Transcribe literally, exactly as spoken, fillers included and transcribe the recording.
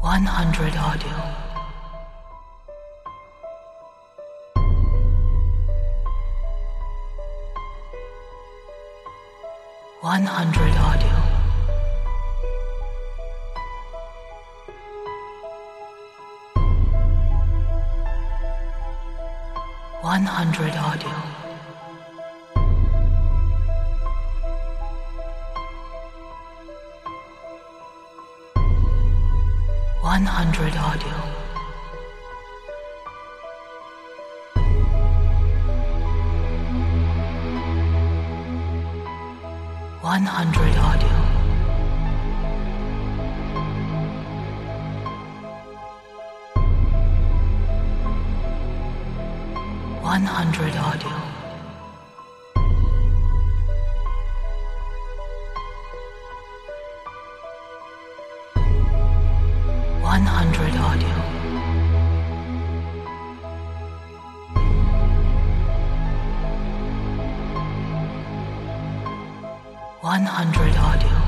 one hundred audio. one hundred audio. one hundred audio. one hundred audio. one hundred audio. one hundred audio. one hundred audio. one hundred audio.